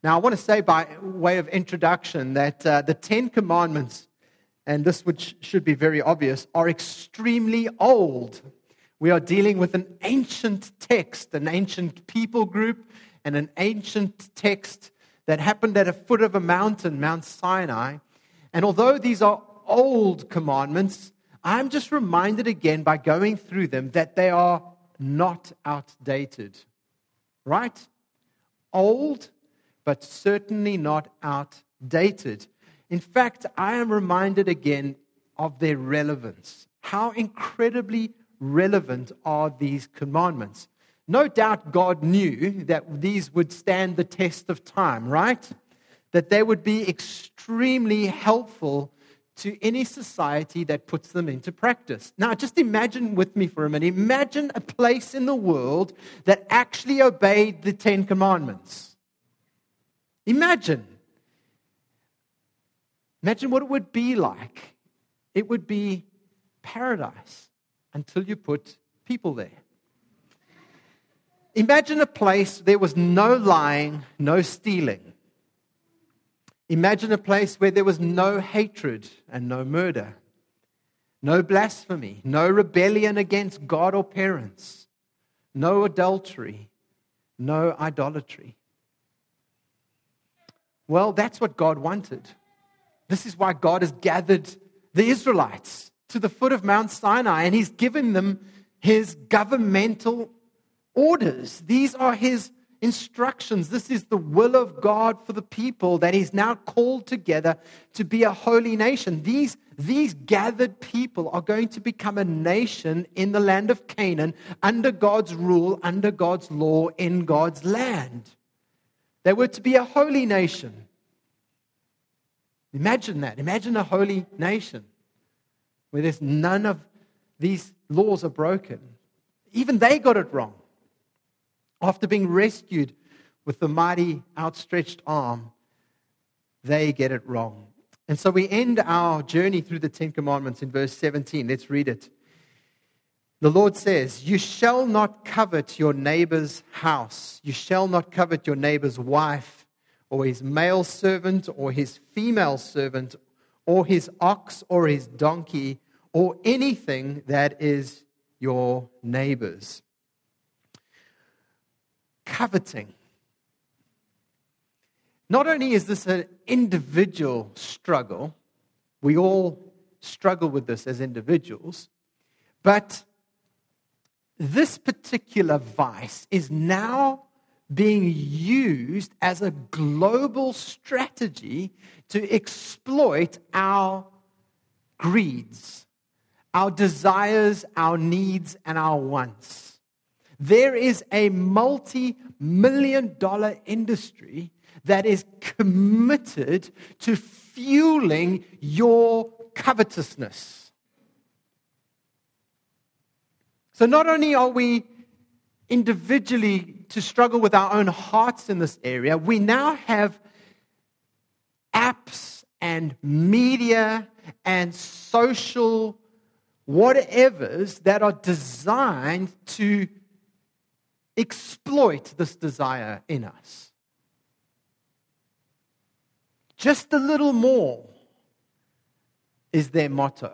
Now, I want to say by way of introduction that the Ten Commandments, and this which should be very obvious, are extremely old. We are dealing with an ancient text, an ancient people group, and an ancient text that happened at a foot of a mountain, Mount Sinai. And although these are old commandments, I'm just reminded again by going through them that they are not outdated. Right? Old, but certainly not outdated. In fact, I am reminded again of their relevance. How incredibly relevant are these commandments? No doubt God knew that these would stand the test of time, right? That they would be extremely helpful to any society that puts them into practice. Now, just imagine with me for a minute. Imagine a place in the world that actually obeyed the Ten Commandments. Imagine what it would be like. It would be paradise until you put people there. Imagine a place there was no lying, no stealing. Imagine a place where there was no hatred and no murder, no blasphemy, no rebellion against God or parents, no adultery, no idolatry. Well, that's what God wanted. This is why God has gathered the Israelites to the foot of Mount Sinai, and He's given them His governmental orders. These are His instructions. This is the will of God for the people that He's now called together to be a holy nation. These gathered people are going to become a nation in the land of Canaan under God's rule, under God's law, in God's land. They were to be a holy nation. Imagine that. Imagine a holy nation where there's none of these laws are broken. Even they got it wrong. After being rescued with the mighty outstretched arm, they get it wrong. And so we end our journey through the Ten Commandments in verse 17. Let's read it. The Lord says, "You shall not covet your neighbor's house. You shall not covet your neighbor's wife, or his male servant, or his female servant, or his ox, or his donkey, or anything that is your neighbor's." Coveting. Not only is this an individual struggle, we all struggle with this as individuals, but this particular vice is now being used as a global strategy to exploit our greeds, our desires, our needs, and our wants. There is a multi-million-dollar industry that is committed to fueling your covetousness. So not only are we individually to struggle with our own hearts in this area, we now have apps and media and social whatevers that are designed to exploit this desire in us. Just a little more is their motto.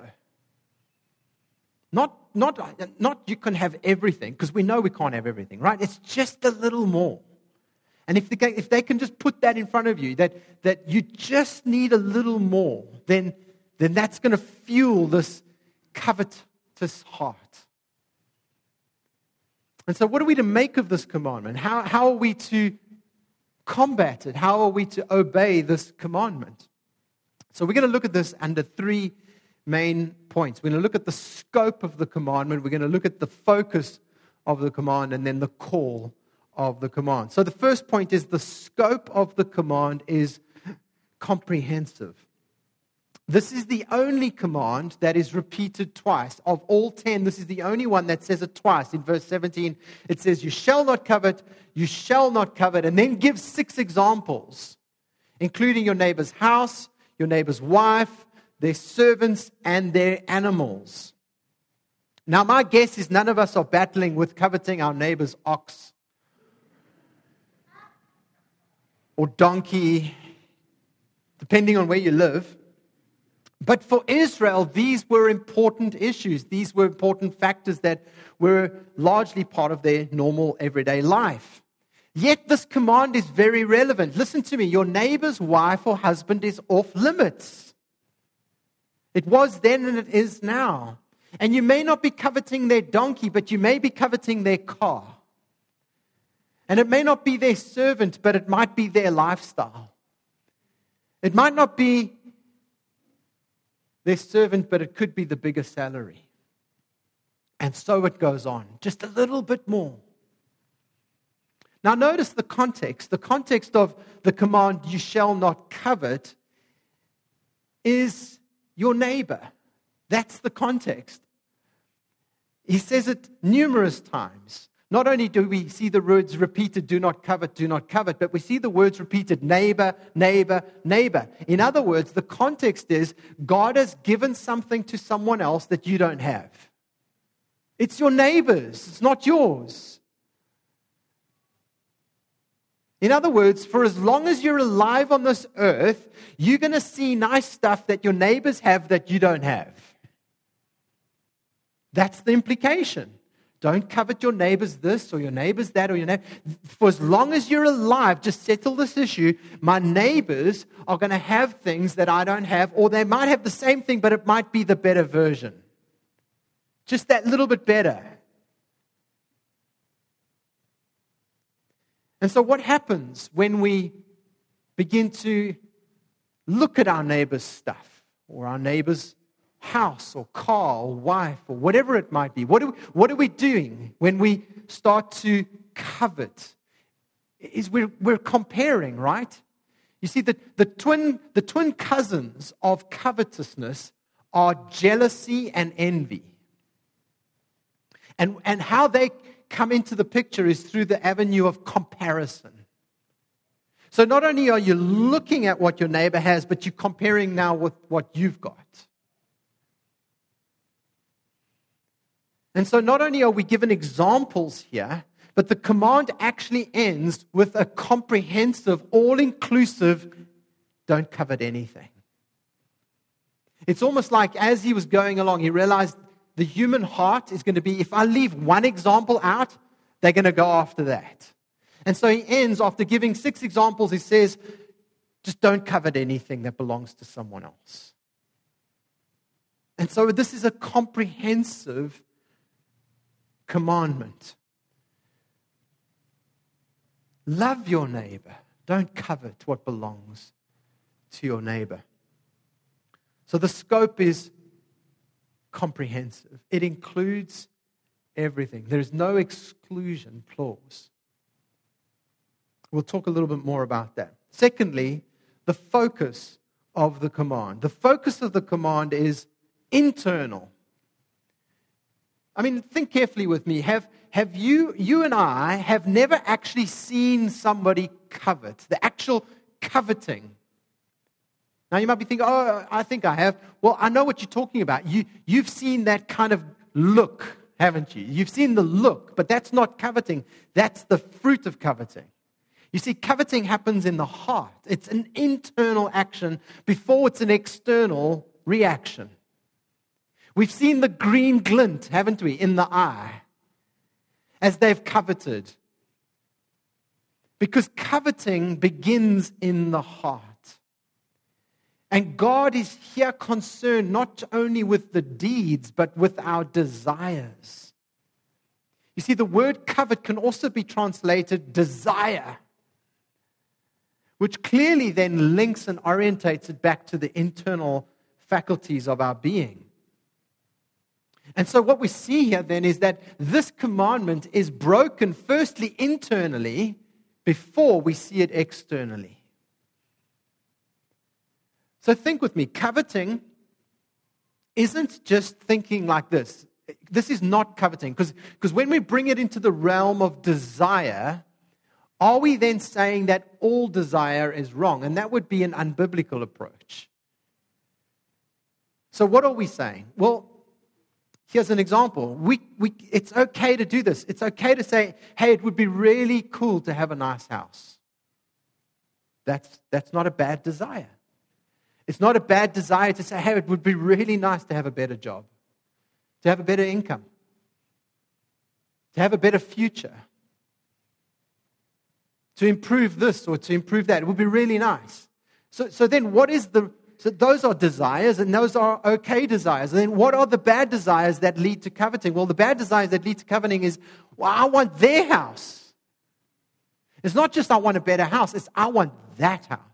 Not you can have everything, because we know we can't have everything, right? It's just a little more. And if they can just put that in front of you, that you just need a little more, then that's going to fuel this covetous heart. And so what are we to make of this commandment? How are we to combat it? How are we to obey this commandment? So we're going to look at this under three main points. We're going to look at the scope of the commandment. We're going to look at the focus of the command, and then the call of the command. So the first point is the scope of the command is comprehensive. This is the only command that is repeated twice. Of all 10, this is the only one that says it twice. In verse 17, it says, "You shall not covet, you shall not covet," and then gives 6 examples, including your neighbor's house, your neighbor's wife, their servants, and their animals. Now, my guess is none of us are battling with coveting our neighbor's ox. or donkey, depending on where you live. But for Israel, these were important issues. These were important factors that were largely part of their normal everyday life. Yet this command is very relevant. Listen to me. Your neighbor's wife or husband is off limits. It was then and it is now. And you may not be coveting their donkey, but you may be coveting their car. And it may not be their servant, but it might be their lifestyle. It might not be their servant, but it could be the bigger salary. And so it goes on, just a little bit more. Now notice the context. The context of the command, you shall not covet, is your neighbor. That's the context. He says it numerous times. Not only do we see the words repeated, do not covet, but we see the words repeated, neighbor, neighbor, neighbor. In other words, the context is God has given something to someone else that you don't have. It's your neighbor's, it's not yours. In other words, for as long as you're alive on this earth, you're going to see nice stuff that your neighbors have that you don't have. That's the implication. Don't covet your neighbor's this or your neighbor's that or your neighbor. For as long as you're alive, just settle this issue. My neighbors are going to have things that I don't have, or they might have the same thing, but it might be the better version. Just that little bit better. And so what happens when we begin to look at our neighbor's stuff or our neighbor's house or car or wife or whatever it might be? What are we doing when we start to covet? Is we're comparing, right? You see, the twin cousins of covetousness are jealousy and envy. And how they come into the picture is through the avenue of comparison. So not only are you looking at what your neighbor has, but you're comparing now with what you've got. And so not only are we given examples here, but the command actually ends with a comprehensive, all-inclusive, don't covet anything. It's almost like as he was going along, he realized the human heart is going to be, if I leave one example out, they're going to go after that. And so he ends, after giving 6 examples, he says, just don't covet anything that belongs to someone else. And so this is a comprehensive commandment. Love your neighbor. Don't covet what belongs to your neighbor. So the scope is comprehensive. It includes everything. There is no exclusion clause. We'll talk a little bit more about that. Secondly, the focus of the command. The focus of the command is internal. I mean, think carefully with me. Have you and I have never actually seen somebody covet, the actual coveting. Now you might be thinking, oh, I think I have. Well, I know what you're talking about. You've seen that kind of look, haven't you? You've seen the look, but that's not coveting. That's the fruit of coveting. You see, coveting happens in the heart. It's an internal action before it's an external reaction. We've seen the green glint, haven't we, in the eye as they've coveted. Because coveting begins in the heart. And God is here concerned not only with the deeds, but with our desires. You see, the word covet can also be translated desire, which clearly then links and orientates it back to the internal faculties of our being. And so what we see here then is that this commandment is broken firstly internally before we see it externally. So think with me, coveting isn't just thinking like this. This is not coveting, because when we bring it into the realm of desire, are we then saying that all desire is wrong? And that would be an unbiblical approach. So what are we saying? Well, here's an example. It's okay to do this. It's okay to say, hey, it would be really cool to have a nice house. That's not a bad desire. It's not a bad desire to say, hey, it would be really nice to have a better job, to have a better income, to have a better future, to improve this or to improve that. It would be really nice. So then so those are desires, and those are okay desires. And then what are the bad desires that lead to coveting? Well, the bad desires that lead to coveting is, well, I want their house. It's not just I want a better house, it's I want that house.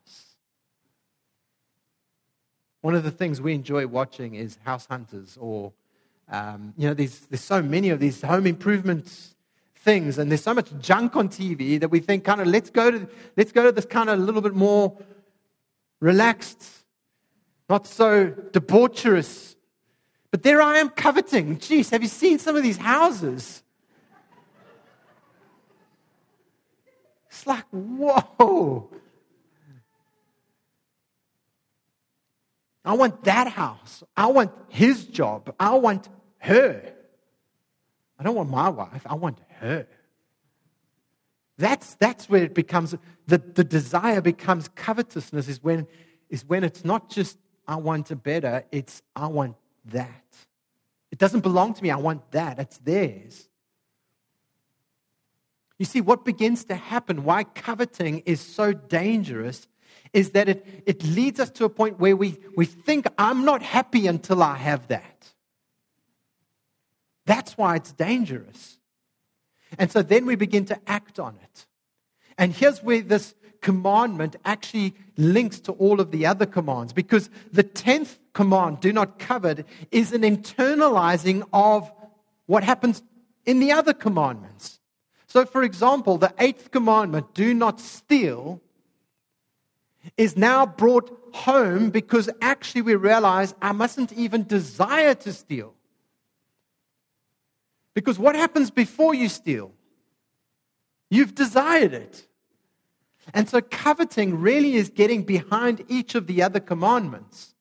One of the things we enjoy watching is House Hunters, or there's so many of these home improvement things, and there's so much junk on TV that we think kind of let's go to this kind of a little bit more relaxed, not so debaucherous. But there I am coveting. Jeez, have you seen some of these houses? It's like, whoa. I want that house. I want his job. I want her. I don't want my wife. I want her. That's where it becomes, the desire becomes covetousness, is when it's not just I want a better, it's I want that. It doesn't belong to me. I want that. It's theirs. You see, what begins to happen, why coveting is so dangerous, is that it leads us to a point where we think, I'm not happy until I have that. That's why it's dangerous. And so then we begin to act on it. And here's where this commandment actually links to all of the other commands, because the 10th command, do not covet, is an internalizing of what happens in the other commandments. So, for example, the 8th commandment, do not steal, is now brought home because actually we realize I mustn't even desire to steal. Because what happens before you steal? You've desired it. And so coveting really is getting behind each of the other commandments.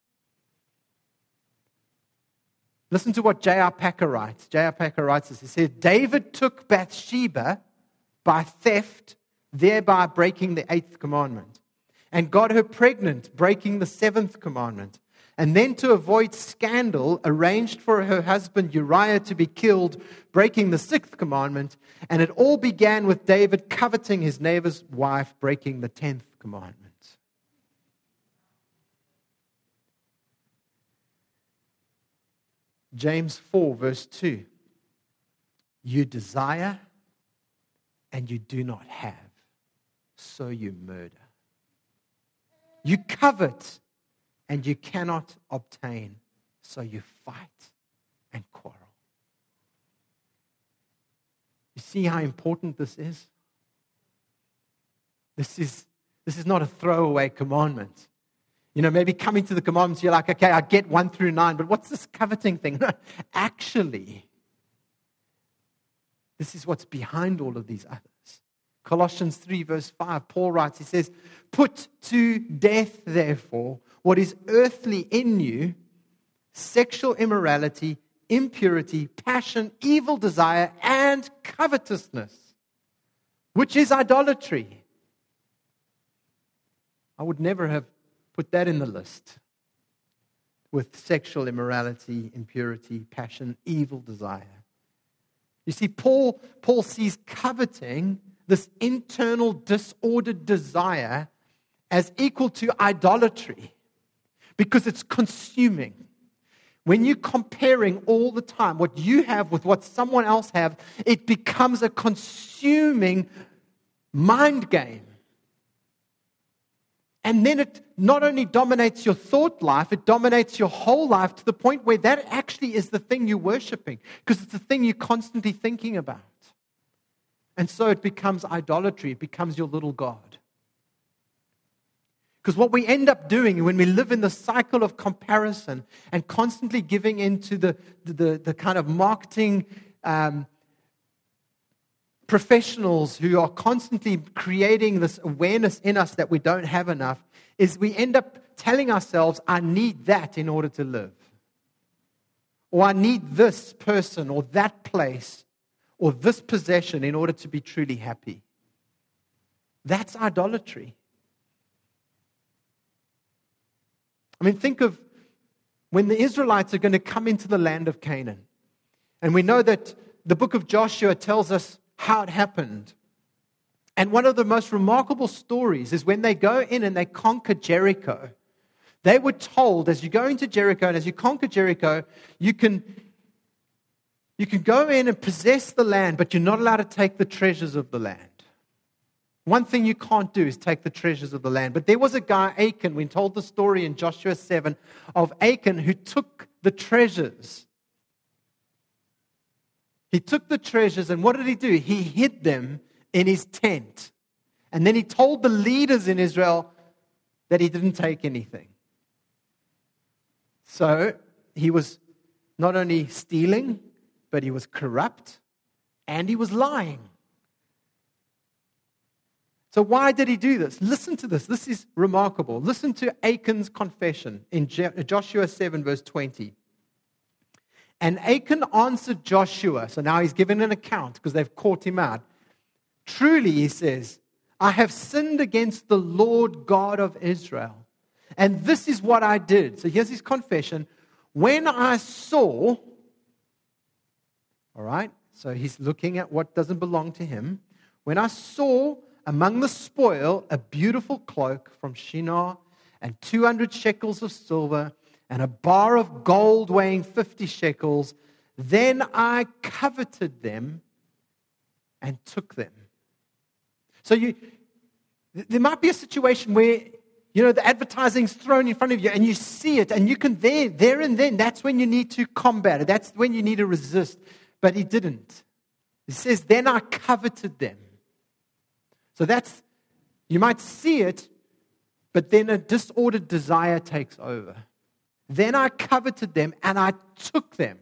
Listen to what J.R. Packer writes. J.R. Packer writes this. He says, David took Bathsheba by theft, thereby breaking the 8th commandment, and got her pregnant, breaking the 7th commandment. And then, to avoid scandal, arranged for her husband Uriah to be killed, breaking the 6th commandment. And it all began with David coveting his neighbor's wife, breaking the 10th commandment. James 4, verse 2. You desire and you do not have, so you murder. You covet and you cannot obtain, so you fight and quarrel. You see how important this is? This is not a throwaway commandment. You know, maybe coming to the commandments, you're like, okay, I get 1 through 9, but what's this coveting thing? Actually, this is what's behind all of these others. Colossians 3, verse 5, Paul writes, he says, put to death, therefore, what is earthly in you, sexual immorality, impurity, passion, evil desire, and covetousness, which is idolatry. I would never have put that in the list with sexual immorality, impurity, passion, evil desire. You see, Paul sees coveting, this internal disordered desire, as equal to idolatry because it's consuming. When you're comparing all the time what you have with what someone else have, it becomes a consuming mind game. And then it not only dominates your thought life, it dominates your whole life to the point where that actually is the thing you're worshiping, because it's the thing you're constantly thinking about. And so it becomes idolatry. It becomes your little god. Because what we end up doing when we live in the cycle of comparison and constantly giving into the kind of marketing professionals who are constantly creating this awareness in us that we don't have enough, is we end up telling ourselves, I need that in order to live. Or I need this person or that place or this possession in order to be truly happy. That's idolatry. I mean, think of when the Israelites are going to come into the land of Canaan. And we know that the book of Joshua tells us how it happened. And one of the most remarkable stories is when they go in and they conquer Jericho. They were told, as you go into Jericho and as you conquer Jericho, you can go in and possess the land, but you're not allowed to take the treasures of the land. One thing you can't do is take the treasures of the land. But there was a guy, Achan, we told the story in Joshua 7 of Achan who took the treasures. He took the treasures, and what did he do? He hid them in his tent. And then he told the leaders in Israel that he didn't take anything. So he was not only stealing, but he was corrupt and he was lying. So why did he do this? Listen to this. This is remarkable. Listen to Achan's confession in Joshua 7 verse 20. And Achan answered Joshua. So now he's given an account because they've caught him out. Truly, he says, I have sinned against the Lord God of Israel. And this is what I did. So here's his confession. When I saw, all right, so he's looking at what doesn't belong to him. When I saw among the spoil a beautiful cloak from Shinar and 200 shekels of silver and a bar of gold weighing 50 shekels, then I coveted them and took them. So there might be a situation where, the advertising's thrown in front of you and you see it and you can there and then, that's when you need to combat it. That's when you need to resist. But he didn't. He says, then I coveted them. So you might see it, but then a disordered desire takes over. Then I coveted them and I took them.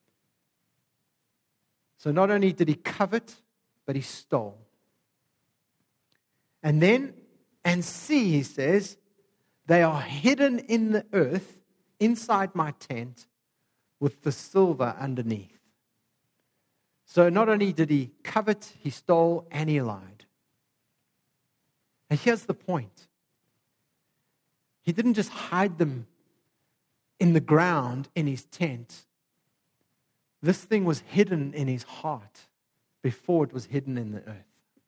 So not only did he covet, but he stole. And see, he says, they are hidden in the earth inside my tent with the silver underneath. So not only did he covet, he stole, and he lied. And here's the point. He didn't just hide them in the ground in his tent. This thing was hidden in his heart before it was hidden in the earth.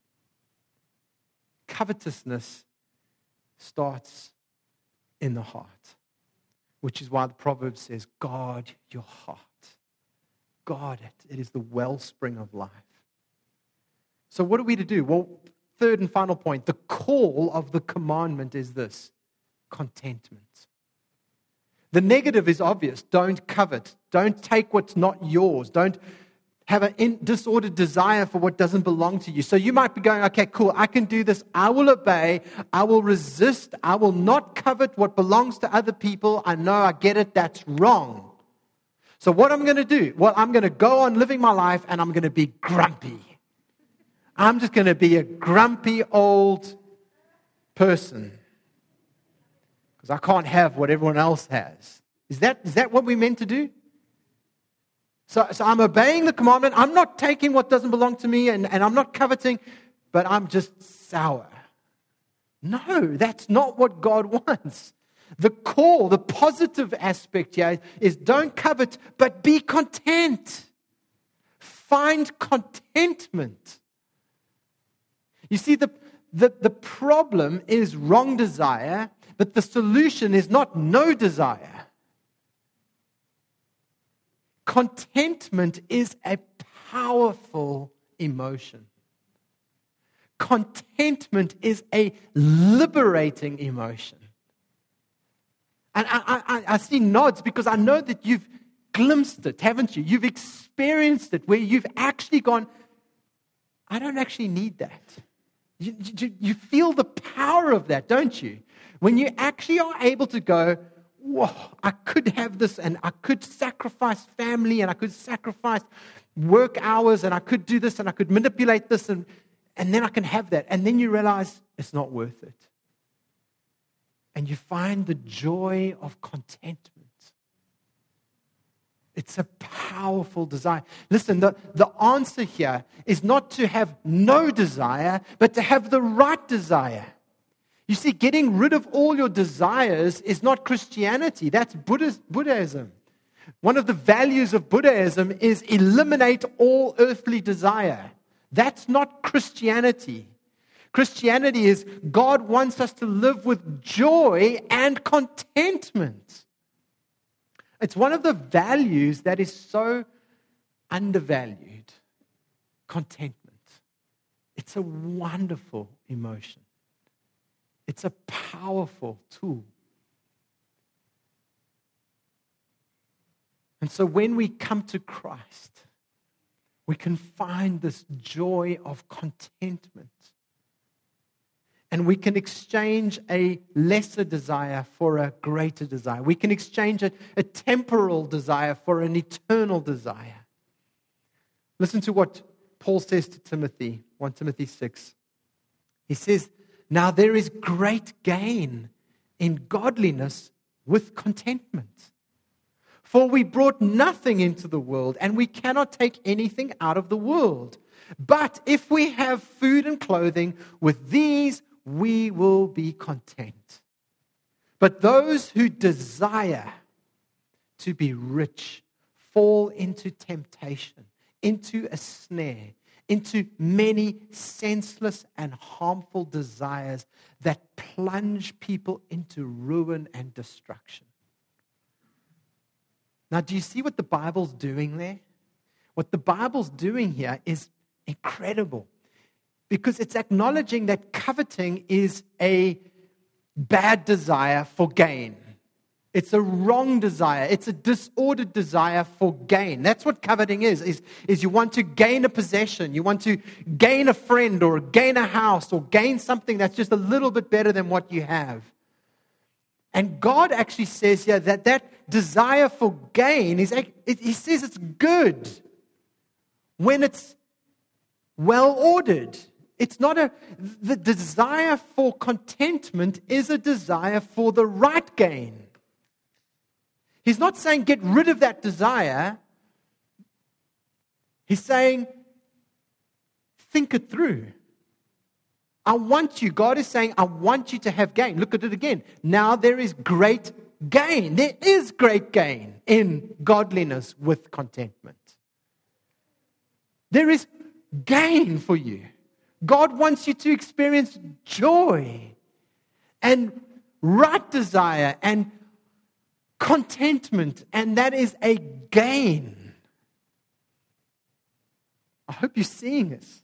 Covetousness starts in the heart, which is why the proverb says, guard your heart. Guard it. It is the wellspring of life. So what are we to do? Well, third and final point, the call of the commandment is this: contentment. The negative is obvious. Don't covet. Don't take what's not yours. Don't have a disordered desire for what doesn't belong to you. So you might be going, okay, cool, I can do this. I will obey. I will resist. I will not covet what belongs to other people. I know, I get it. That's wrong. So what I'm going to do? Well, I'm going to go on living my life and I'm going to be grumpy. I'm just going to be a grumpy old person because I can't have what everyone else has. Is that what we're meant to do? So I'm obeying the commandment. I'm not taking what doesn't belong to me and I'm not coveting, but I'm just sour. No, that's not what God wants. The call, the positive aspect here is don't covet, but be content. Find contentment. You see, the problem is wrong desire, but the solution is not no desire. Contentment is a powerful emotion. Contentment is a liberating emotion. And I see nods because I know that you've glimpsed it, haven't you? You've experienced it where you've actually gone, I don't actually need that. You feel the power of that, don't you? When you actually are able to go, whoa, I could have this and I could sacrifice family and I could sacrifice work hours and I could do this and I could manipulate this and then I can have that. And then you realize it's not worth it. And you find the joy of contentment. It's a powerful desire. Listen, the answer here is not to have no desire, but to have the right desire. You see, getting rid of all your desires is not Christianity. That's Buddhism. One of the values of Buddhism is eliminate all earthly desire. That's not Christianity. Christianity is God wants us to live with joy and contentment. It's one of the values that is so undervalued. Contentment. It's a wonderful emotion. It's a powerful tool. And so when we come to Christ, we can find this joy of contentment. And we can exchange a lesser desire for a greater desire. We can exchange a temporal desire for an eternal desire. Listen to what Paul says to Timothy, 1 Timothy 6. He says, now there is great gain in godliness with contentment. For we brought nothing into the world, and we cannot take anything out of the world. But if we have food and clothing, with these we will be content. But those who desire to be rich fall into temptation, into a snare, into many senseless and harmful desires that plunge people into ruin and destruction. Now, do you see what the Bible's doing there? What the Bible's doing here is incredible, because it's acknowledging that coveting is a bad desire for gain. It's a wrong desire. It's a disordered desire for gain. That's what coveting is you want to gain a possession. You want to gain a friend or gain a house or gain something that's just a little bit better than what you have. And God actually says here that desire for gain, He says it's good when it's well ordered. It's not the desire for contentment is a desire for the right gain. He's not saying get rid of that desire. He's saying think it through. God is saying, I want you to have gain. Look at it again. Now there is great gain. There is great gain in godliness with contentment. There is gain for you. God wants you to experience joy and right desire and contentment, and that is a gain. I hope you're seeing this.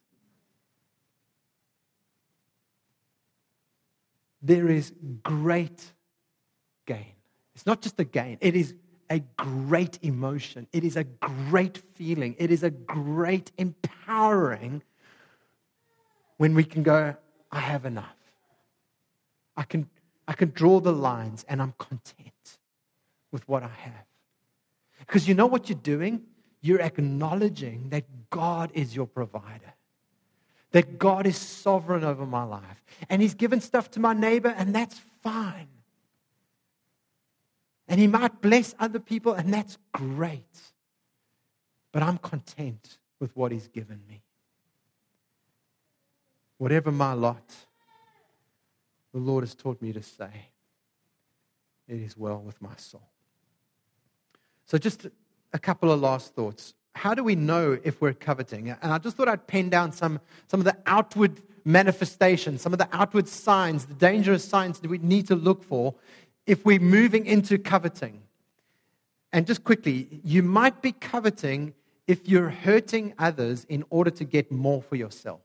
There is great gain. It's not just a gain. It is a great emotion. It is a great feeling. It is a great empowering when we can go, I have enough. I can draw the lines and I'm content with what I have. Because you know what you're doing? You're acknowledging that God is your provider. That God is sovereign over my life. And He's given stuff to my neighbor, and that's fine. And He might bless other people, and that's great. But I'm content with what He's given me. Whatever my lot, the Lord has taught me to say, it is well with my soul. So just a couple of last thoughts. How do we know if we're coveting? And I just thought I'd pen down some of the outward manifestations, some of the outward signs, the dangerous signs that we need to look for if we're moving into coveting. And just quickly, you might be coveting if you're hurting others in order to get more for yourself.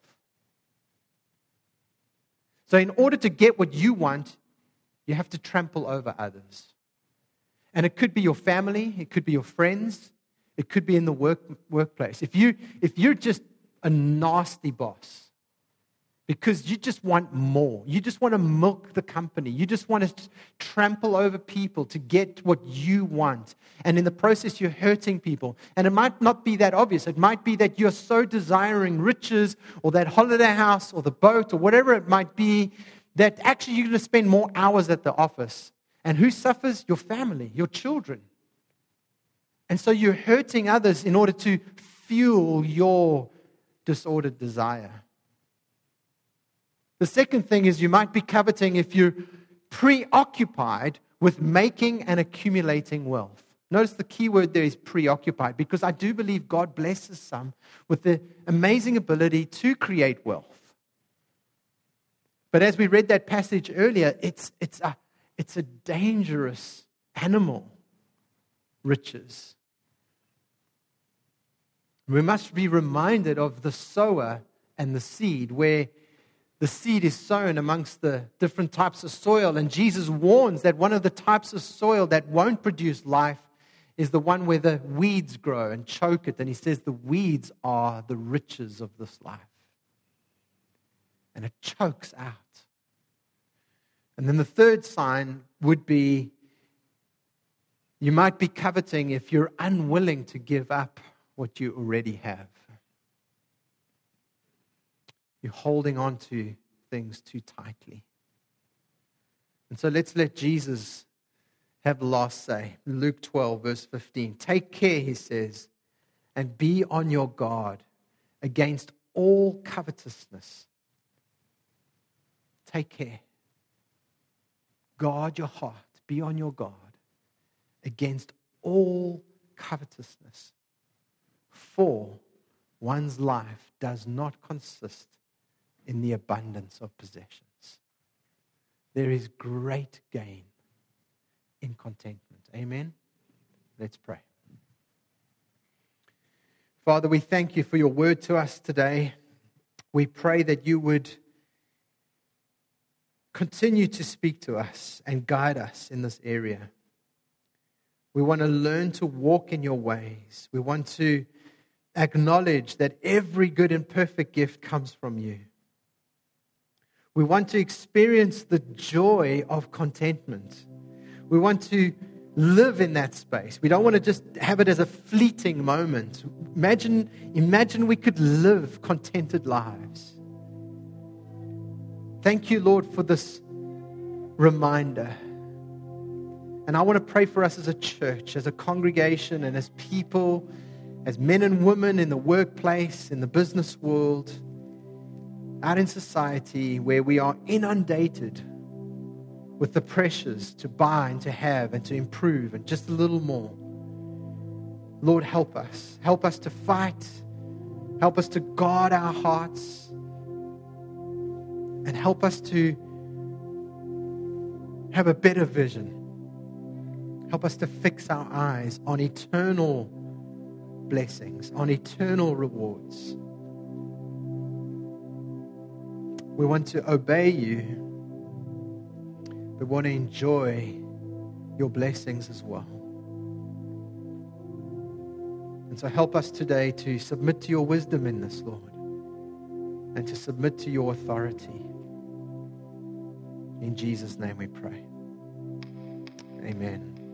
So in order to get what you want, you have to trample over others. And it could be your family, it could be your friends, it could be in the workplace. If you're just a nasty boss, because you just want more, you just want to milk the company, you just want to trample over people to get what you want, and in the process you're hurting people. And it might not be that obvious. It might be that you're so desiring riches or that holiday house or the boat or whatever it might be that actually you're going to spend more hours at the office. And who suffers? Your family, your children. And so you're hurting others in order to fuel your disordered desire. The second thing is you might be coveting if you're preoccupied with making and accumulating wealth. Notice the key word there is preoccupied, because I do believe God blesses some with the amazing ability to create wealth. But as we read that passage earlier, it's a dangerous animal, riches. We must be reminded of the sower and the seed, where the seed is sown amongst the different types of soil. And Jesus warns that one of the types of soil that won't produce life is the one where the weeds grow and choke it. And he says the weeds are the riches of this life. And it chokes out. And then the third sign would be you might be coveting if you're unwilling to give up what you already have. You're holding on to things too tightly. And so let's let Jesus have the last say. Luke 12, verse 15. Take care, he says, and be on your guard against all covetousness. Take care. Guard your heart. Be on your guard against all covetousness. For one's life does not consist in the abundance of possessions. There is great gain in contentment. Amen? Let's pray. Father, we thank you for your word to us today. We pray that you would continue to speak to us and guide us in this area. We want to learn to walk in your ways. We want to acknowledge that every good and perfect gift comes from you. We want to experience the joy of contentment. We want to live in that space. We don't want to just have it as a fleeting moment. Imagine we could live contented lives. Thank you, Lord, for this reminder. And I want to pray for us as a church, as a congregation, and as people, as men and women in the workplace, in the business world, out in society, where we are inundated with the pressures to buy and to have and to improve and just a little more. Lord, help us. Help us to fight. Help us to guard our hearts. And help us to have a better vision. Help us to fix our eyes on eternal blessings, on eternal rewards. We want to obey you, but want to enjoy your blessings as well. And so help us today to submit to your wisdom in this, Lord, and to submit to your authority. In Jesus' name we pray. Amen.